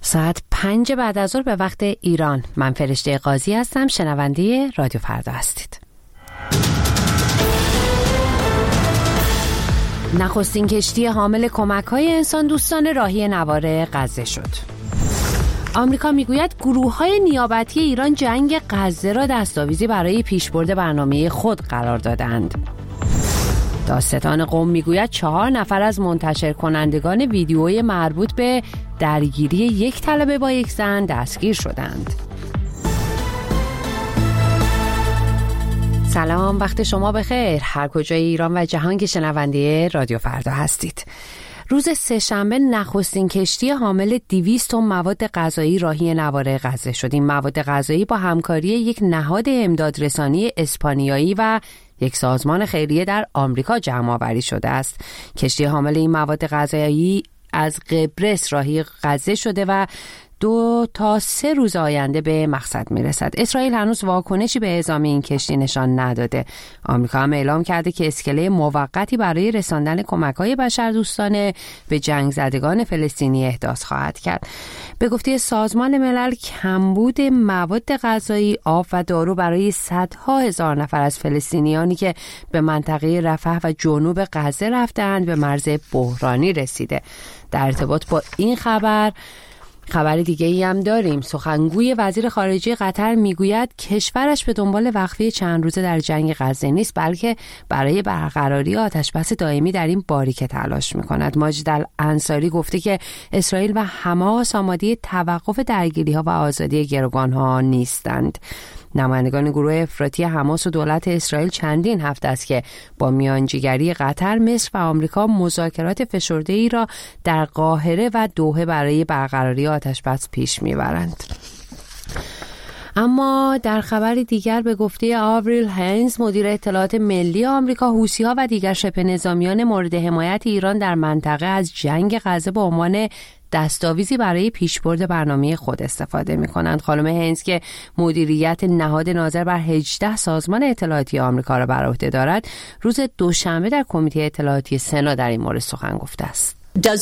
ساعت 5 بعد از ظهر به وقت ایران. من فرشته قاضی هستم. شنونده رادیو فردا هستید. نخستین کشتی حامل کمک‌های انسان دوستان راهی نوار غزه شد. آمریکا میگوید گروه‌های نیابتی ایران جنگ غزه را دستاویزی برای پیشبرد برنامه خود قرار دادند. دادستان قم میگوید 4 نفر از منتشر کنندگان ویدیوی مربوط به درگیری یک طلبه با یک زن دستگیر شدند. سلام، وقت شما بخیر. هر کجای ایران و جهان که شنونده رادیو فردا هستید. روز سه‌شنبه نخستین کشتی حامل 200 تن مواد غذایی راهی نوار غزه شد. این مواد غذایی با همکاری یک نهاد امدادرسانی اسپانیایی و یک سازمان خیریه در آمریکا جمع آوری شده است. کشتی حامل این مواد غذایی از قبرس راهی غزه شده و 2 تا 3 روز آینده به مقصد میرسد. اسرائیل هنوز واکنشی به اعزام این کشتی نشان نداده. آمریکا هم اعلام کرده که اسکله موقتی برای رساندن کمک‌های بشردوستانه به جنگ زدگان فلسطینی احداث خواهد کرد. به گفته سازمان ملل کمبود مواد غذایی، آب و دارو برای صدها هزار نفر از فلسطینیانی که به منطقه رفح و جنوب غزه رفتند به مرز بحرانی رسیده. در ارتباط با این خبر دیگه ای هم داریم. سخنگوی وزیر خارجه قطر میگوید کشورش به دنبال وقفه چند روزه در جنگ غزه نیست، بلکه برای برقراری آتشبس دائمی در این باریکه تلاش میکند. ماجد الانصاری گفته که اسرائیل و حماس آماده توقف درگیری‌ها و آزادی گروگان‌ها نیستند. نمایندگان گروه افراطی حماس و دولت اسرائیل چندین هفته است که با میانجیگری قطر، مصر و آمریکا مذاکرات فشرده‌ای را در قاهره و دوحه برای برقراری آتشبس پیش میبرند. اما در خبر دیگر به گفته آوریل هینز، مدیر اطلاعات ملی آمریکا، حوثی‌ها و دیگر شبه نظامیان مورد حمایت ایران در منطقه از جنگ غزه به عنوان دستاویزی برای پیشبرد برنامه خود استفاده می‌کنند. خانم هینز که مدیریت نهاد ناظر بر 18 سازمان اطلاعاتی آمریکا را بر عهده دارد، روز دوشنبه در کمیته اطلاعاتی سنا در این مورد سخن گفته است.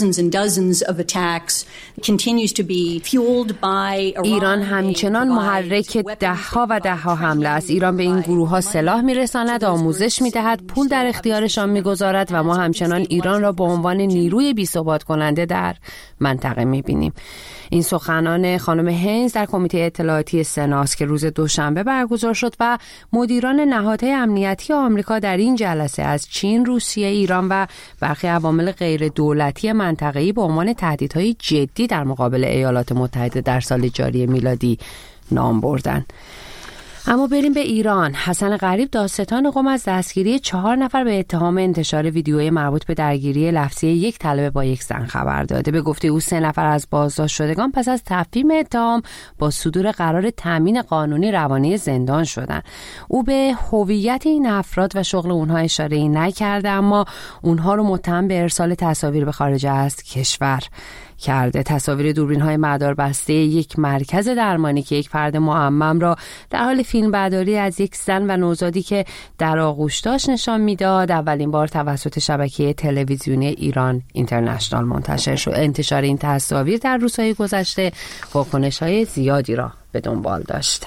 ایران همچنان محرک ده‌ها و ده‌ها حمله است. ایران به این گروه‌ها سلاح می‌رساند، آموزش می‌دهد، پول در اختیارشان می‌گذارد و ما همچنان ایران را به عنوان نیروی بی‌ثبات کننده در منطقه می‌بینیم. این سخنان خانم هینز در کمیته اطلاعاتی سناست که روز دوشنبه برگزار شد و مدیران نهادهای امنیتی آمریکا در این جلسه از چین، روسیه، ایران و برخی عوامل غیر دولتی منطقه‌ای به عنوان تهدیدهای جدی در مقابل ایالات متحده در سال جاری میلادی نام بردند. اما بریم به ایران. حسن غریب دادستان قم از دستگیری 4 نفر به اتهام انتشار ویدیوی مربوط به درگیری لفظی یک طلبه با یک زن خبر داده. به گفته او 3 نفر از بازداشت شدگان پس از تفهیم اتهام با صدور قرار تامین قانونی روانه زندان شدند. او به هویت این افراد و شغل اونها اشاره نکرده، اما اونها رو متهم به ارسال تصاویر به خارج از کشور کرده. تصاویر دوربین‌های مداربسته یک مرکز درمانی که یک فرد معمم را در حال فیلمبرداری از یک زن و نوزادی که در آغوش داشت نشان میداد اولین بار توسط شبکه تلویزیونی ایران اینترنشنال منتشر شد. انتشار این تصاویر در روزهای گذشته واکنش‌های زیادی را به دنبال داشته.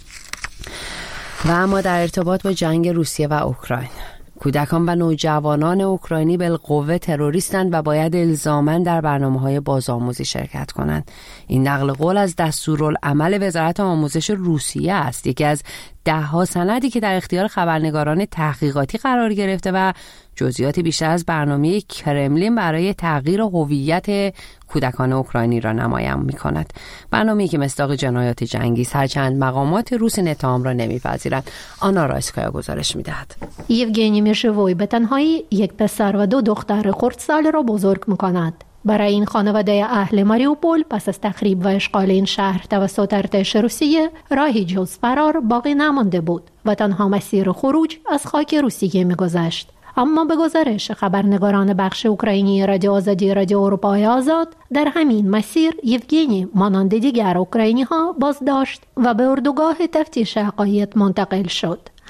و اما در ارتباط با جنگ روسیه و اوکراین، کودکان و نوجوانان اوکراینی بالقوه تروریستند و باید الزاماً در برنامه‌های بازآموزی شرکت کنند. این نقل قول از دستورالعمل وزارت آموزش روسیه است، یکی از 10 سندی که در اختیار خبرنگاران تحقیقاتی قرار گرفته و جزئیات بیشتر از برنامه کرملین برای تغییر هویت کودکان اوکراینی را نمایان می‌کند. برنامه‌ای که مصداق جنایات جنگی است، هرچند مقامات روس این اتهام را نمی‌پذیرند. آنا رایسکایا گزارش می‌دهد. یوگنی میشووی به تنهایی یک پسر و 2 دختر خردسال را بزرگ می‌کند. برای این خانواده اهل ماریوپول پس از تخریب و اشغال این شهر توسط ارتش روسیه راهی جز فرار باقی نمانده بود و تنها مسیر خروج از خاک روسیه می‌گذشت. اما به گزارش خبرنگاران بخش اوکراینی رادیو آزادی رادیو اروپای آزاد، در همین مسیر یوگنی مانند دیگر اوکراینی ها بازداشت و به اردوگاه تفتیش عقاید منتقل شد.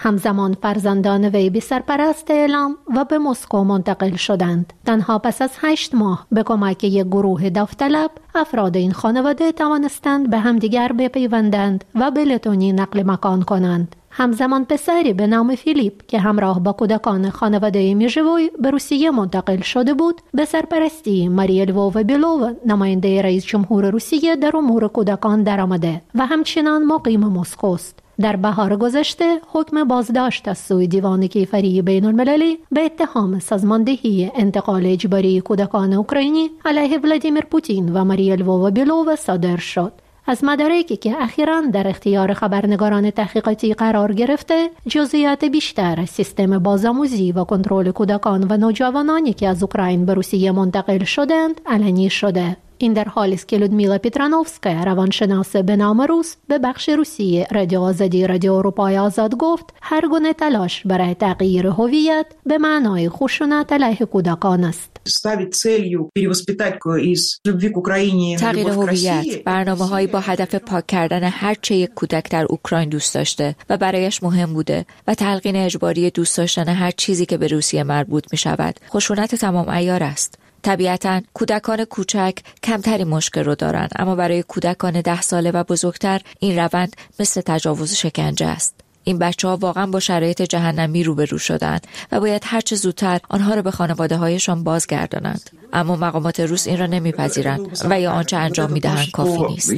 همزمان فرزندان وی به سرپرست اعلام و به مسکو منتقل شدند. تنها پس از 8 ماه به کمک یک گروه داوطلب افراد این خانواده توانستند به همدیگر بپیوندند و به لتونی نقل مکان کنند. همزمان پسری به نام فیلیپ که همراه با کودکان خانواده میژووی به روسیه منتقل شده بود، به سرپرستی ماریا لووا بیلووا نماینده رئیس جمهور روسیه در امور کودکان درآمده و همچنان مقیم مسکو است. در بهار گذشته حکم بازداشت از سوی دیوان کیفری بین المللی به اتهام سازماندهی انتقال اجباری کودکان اوکراینی علیه ولادیمیر پوتین و ماریا لووا بیلووا صادر شد. از مدارکی که اخیراً در اختیار خبرنگاران تحقیقاتی قرار گرفته، جزئیات بیشتر از سیستم بازآموزی و کنترل کودکان و نوجوانانی که از اوکراین به روسیه منتقل شدند علنی شده. این در حالی است که لودمیلا پیترانوفسکا، روانشناس به نام روس، به بخش روسی رادیو آزادی رادیو اروپای آزاد گفت هر گونه تلاش برای تغییر هویت به معنای خشونت علیه کودکان است. تغییر هویت برنامه‌هایی با هدف پاک کردن هر چه یک کودک در اوکراین دوست داشته و برایش مهم بوده و تلقین اجباری دوست داشتن هر چیزی که به روسیه مربوط می شود خشونت تمام عیار است. طبیعتاً کودکان کوچک کمتری مشکل رو دارن، اما برای کودکان 10 ساله و بزرگتر این روند مثل تجاوز شکنجه است. این بچه‌ها واقعاً با شرایط جهنمی روبرو شدند و باید هر چه زودتر آنها را به خانواده‌هایشان بازگردانند. اما مقامات روس این را نمی‌پذیرند و یا آنچه انجام می‌دهند کافی نیست.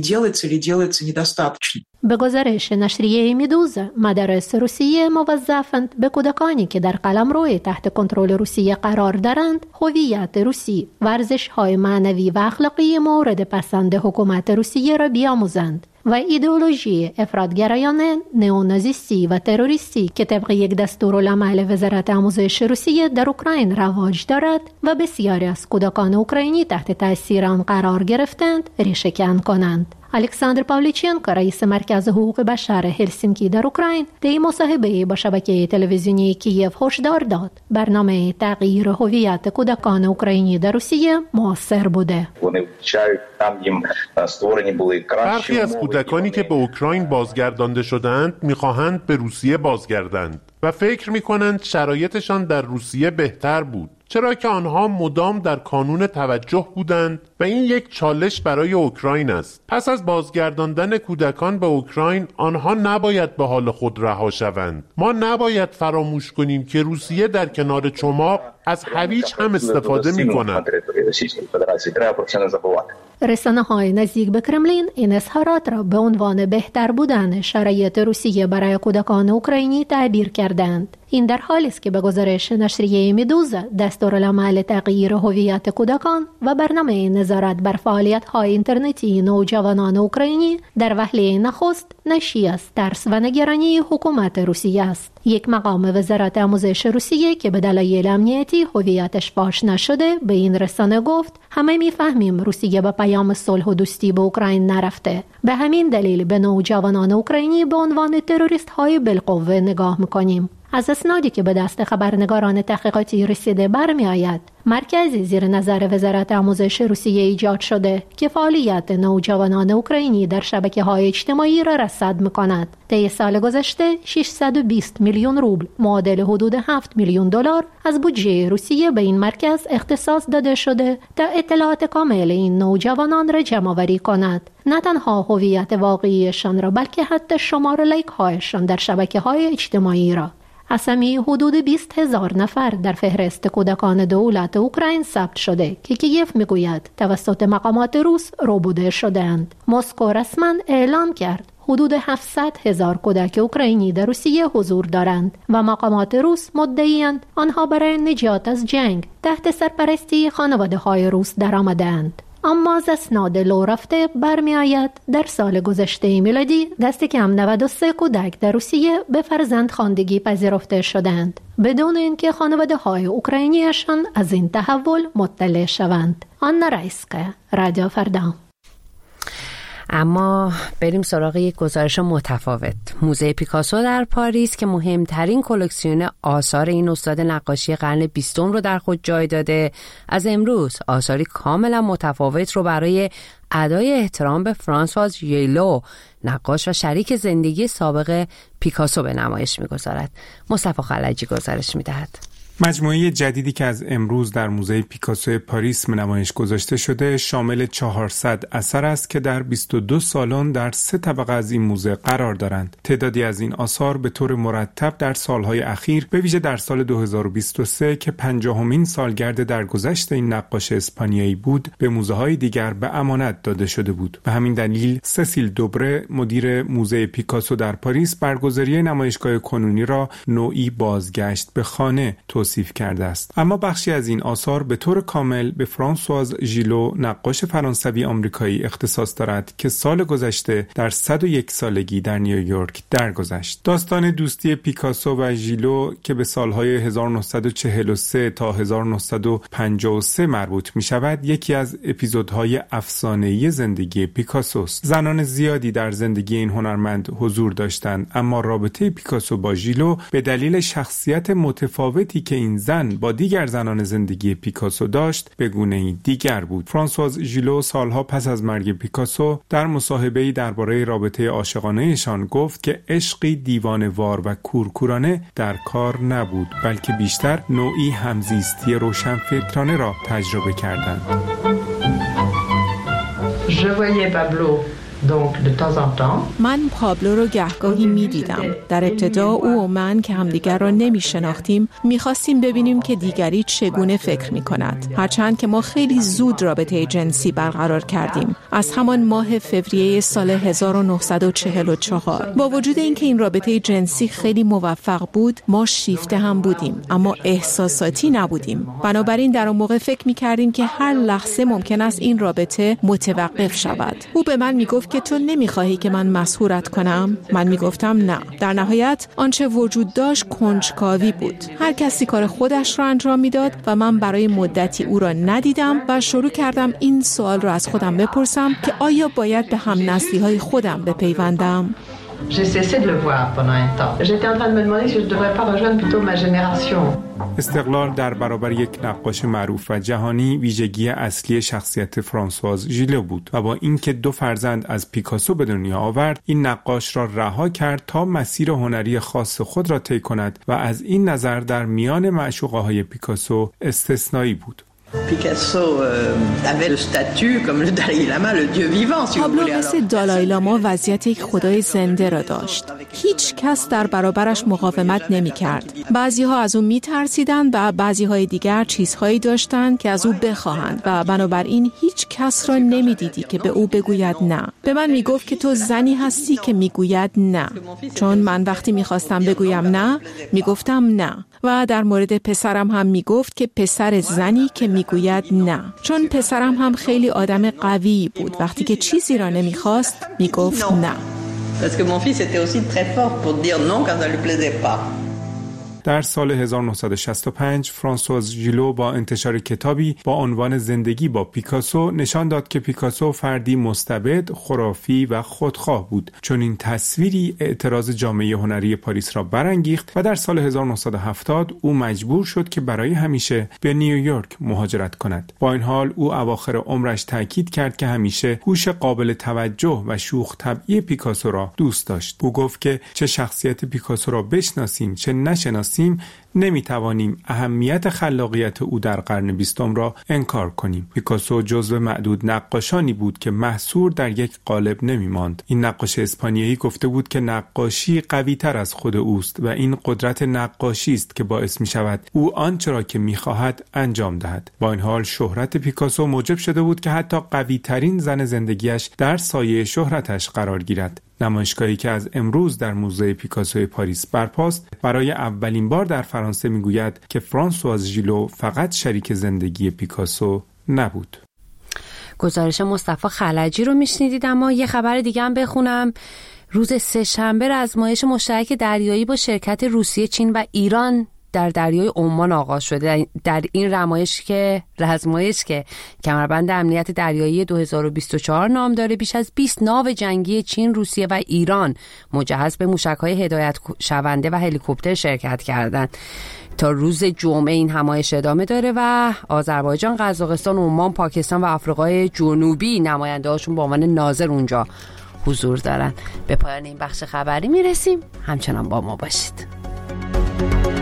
به گزارش نشریه میدوزا، مدارس روسیه موظفند به کودکانی که در قلمرو تحت کنترل روسیه قرار دارند هویت روسی، ورزش‌های معنوی و اخلاقی مورد پسند حکومت روسیه را بیاموزند و ایدئولوژی افراطگرایانه، نئونازیستی و تروریستی که طبق یک دستورالعمل وزارت آموزش روسیه در اوکراین رواج دارد و بسیاری از کودکان اوکراینی تحت تأثیر آن قرار گرفتند ریشه‌کن کنند. الکساندر پاولیچنکو، رئیس مرکز حقوق بشر هلسینکی در اوکراین، در مصاحبه با شبکه تلویزیونی کیف هشدار داد برنامه تغییر هویت کودکان اوکراینی در روسیه موثر بوده. برخی از کودکانی که به اوکراین بازگردانده شدند می‌خواهند به روسیه بازگردند و فکر می‌کنند شرایطشان در روسیه بهتر بود، چرا که آنها مدام در کانون توجه بودند و این یک چالش برای اوکراین است. پس از بازگرداندن کودکان به اوکراین آنها نباید به حال خود رها شوند. ما نباید فراموش کنیم که روسیه در کنار چماق از هویج هم استفاده می‌کند. رسانه‌های نزدیک به کرملین این اظهارات را به عنوان بهتر بودن شرایط روسیه برای کودکان اوکراینی تعبیر کردند. این در حالی است که به گزارش نشریه میدوزا، دستورالعمل تغییر هویت کودکان و برنامه نظارت بر فعالیت‌های اینترنتی نوجوانان اوکراینی در وهله نخست ناشی از ترس و نگرانی حکومت روسیه است. یک مقام وزارت آموزش روسیه که به دلایل امنیتی هویتش فاش نشده به این رسانه گفت همه میفهمیم روسیه به پیام صلح و دوستی به اوکراین نرفته. به همین دلیل به نوجوانان اوکراینی به عنوان تروریست‌های بالقوه نگاه می‌کنیم. از اسنادی که به دست خبرنگاران تحقیقاتی رسیده برمی آید مرکزی زیر نظر وزارت آموزش روسیه ایجاد شده که فعالیت نوجوانان اوکراینی در شبکه‌های اجتماعی را رصد می‌کند. طی سال گذشته 620 میلیون روبل معادل حدود 7 میلیون دلار از بودجه روسیه به این مرکز اختصاص داده شده تا اطلاعات کامل این نوجوانان را جمع‌آوری کند. نه تنها هویت واقعیشان را بلکه حتی شمار لایک‌هایشان در شبکه‌های اجتماعی را. اسامی حدود 20,000 نفر در فهرست کودکان دولت اوکراین ثبت شده که کیف میگوید توسط مقامات روس ربوده شدند. مسکو رسما اعلام کرد حدود 700,000 کودک اوکراینی در روسیه حضور دارند و مقامات روس مدعی‌اند آنها برای نجات از جنگ تحت سرپرستی خانواده‌های روس درآمدند. اما از اسناد لو رفته برمی آید در سال گذشته میلادی دست کم 93 کودک در روسیه به فرزندخواندگی پذیرفته شدند بدون اینکه خانواده‌های اوکراینیشان از این تحول مطلع شوند. آنا رایسکا، رادیو فردا. اما بریم سراغ یک گزارش متفاوت. موزه پیکاسو در پاریس که مهمترین کلکسیون آثار این استاد نقاشی قرن 20 رو در خود جای داده، از امروز آثاری کاملا متفاوت رو برای ادای احترام به فرانسواز ژیلو، نقاش و شریک زندگی سابق پیکاسو، به نمایش می‌گذارد. مصطفی خلجی گزارش می‌دهد. مجموعه جدیدی که از امروز در موزه پیکاسو پاریس به نمایش گذاشته شده شامل 400 اثر است که در 22 سالن در 3 طبقه از این موزه قرار دارند. تعدادی از این آثار به طور مرتب در سالهای اخیر، به ویژه در سال 2023 که 50مین سالگرد درگذشت این نقاش اسپانیایی بود، به موزه‌های دیگر به امانت داده شده بود. به همین دلیل سسیل دوبره، مدیر موزه پیکاسو در پاریس، برگزاری نمایشگاه کنونی را نوعی بازگشت به خانه توصیف کرده است. اما بخشی از این آثار به طور کامل به فرانسواز ژیلو، نقاش فرانسوی آمریکایی اختصاص دارد که سال گذشته در 101 سالگی در نیویورک درگذشت. داستان دوستی پیکاسو و ژیلو که به سالهای 1943 تا 1953 مربوط می شود، یکی از اپیزودهای افسانه‌ای زندگی پیکاسوست. زنان زیادی در زندگی این هنرمند حضور داشتند، اما رابطه پیکاسو با ژیلو به دلیل شخصیت متفاوتی که این زن با دیگر زنان زندگی پیکاسو داشت به گونه‌ای دیگر بود. فرانسواز ژیلو سالها پس از مرگ پیکاسو در مصاحبه‌ای درباره رابطه عاشقانه‌شان گفت که عشقی دیوانه‌وار و کورکورانه در کار نبود، بلکه بیشتر نوعی همزیستی روشنفکرانه را تجربه کردند. من پابلو رو گهگاهی می دیدم. در ابتدا او و من که همدیگر را نمی شناختیم می خواستیم ببینیم که دیگری چگونه فکر می کند. هرچند که ما خیلی زود رابطه جنسی برقرار کردیم، از همان ماه فوریه سال 1944. با وجود اینکه این رابطه جنسی خیلی موفق بود، ما شیفته هم بودیم اما احساساتی نبودیم. بنابراین در اون موقع فکر می کردیم که هر لحظه ممکن است این رابطه متوقف شود. او به من می گفت که تو نمیخواهی که من مسحورت کنم؟ من میگفتم نه. در نهایت آنچه وجود داشت کنجکاوی بود. هر کسی کار خودش را انجام میداد و من برای مدتی او را ندیدم و شروع کردم این سوال را از خودم بپرسم که آیا باید به هم نسلی های خودم بپیوندم؟ J'ai cessé de le voir pendant un temps. J'étais en train de me demander si je ne devrais pas rejoindre plutôt ma génération. استقلال در برابر یک نقاش معروف و جهانی ویژگی اصلی شخصیت فرانسواز ژیلو بود و با اینکه 2 فرزند از پیکاسو به دنیا آورد، این نقاش را رها کرد تا مسیر هنری خاص خود را طی کند و از این نظر در میان معشوقه‌های پیکاسو استثنایی بود. Picasso avait le statut comme le Dalai Lama, le dieu vivant. پابلو مثل دالای لاما وضعیت یک خدای زنده را داشت. هیچ کس در برابرش مقاومت نمی کرد. بعضی ها از او می ترسیدند و بعضی های دیگر چیزهایی داشتند که از او بخواهند و بنابراین هیچ کس را نمی دیدی که به او بگوید نه. به من می گفت که تو زنی هستی که می گوید نه. چون من وقتی می خواستم بگویم نه، می گفتم نه. و در مورد پسرم هم می گفت که پسر زنی که می گوید نه. چون پسرم هم خیلی آدم قوی بود، وقتی که چیزی را نمی خواست می گفت نه. Parce que mon fils était aussi très fort pour dire non quand ça lui plaisait pas. در سال 1965 فرانسواز ژیلو با انتشار کتابی با عنوان زندگی با پیکاسو نشان داد که پیکاسو فردی مستبد، خرافی و خودخواه بود. چون این تصویری اعتراض جامعه هنری پاریس را برانگیخت و در سال 1970 او مجبور شد که برای همیشه به نیویورک مهاجرت کند. با این حال او اواخر عمرش تاکید کرد که همیشه هوش قابل توجه و شوخ طبعی پیکاسو را دوست داشت. او گفت که چه شخصیت پیکاسو را بشناسیم چه نشناسیم، نمیتوانیم اهمیت خلاقیت او در قرن 20 را انکار کنیم. پیکاسو جزو معدود نقاشانی بود که محصور در یک قالب نمیماند. این نقاش اسپانیایی گفته بود که نقاشی قوی تر از خود اوست و این قدرت نقاشی است که باعث می شود او آنچه را که می خواهد انجام دهد. با این حال شهرت پیکاسو موجب شده بود که حتی قوی ترین زن زندگیش در سایه شهرتش قرار گیرد. نمایشگاهی که از امروز در موزه پیکاسو پاریس برپاست برای اولین بار در فرانسه میگوید که فرانسواز ژیلو فقط شریک زندگی پیکاسو نبود. گزارش مصطفی خلجی رو میشنیدید. اما یه خبر دیگه هم بخونم. روز سه‌شنبه رزمایش مشترک دریایی با شرکت روسیه، چین و ایران در دریای عمان آغاز شده. در این رزمایش که کمربند امنیت دریایی 2024 نام داره، بیش از 20 ناو جنگی چین، روسیه و ایران مجهز به موشک‌های هدایت شونده و هلیکوپتر شرکت کردند. تا روز جمعه این همایش ادامه داره و آذربایجان، قزاقستان، عمان، پاکستان و آفریقای جنوبی نماینده‌هاشون به عنوان ناظر اونجا حضور دارن. به پایان این بخش خبری میرسیم. همچنان با ما باشید.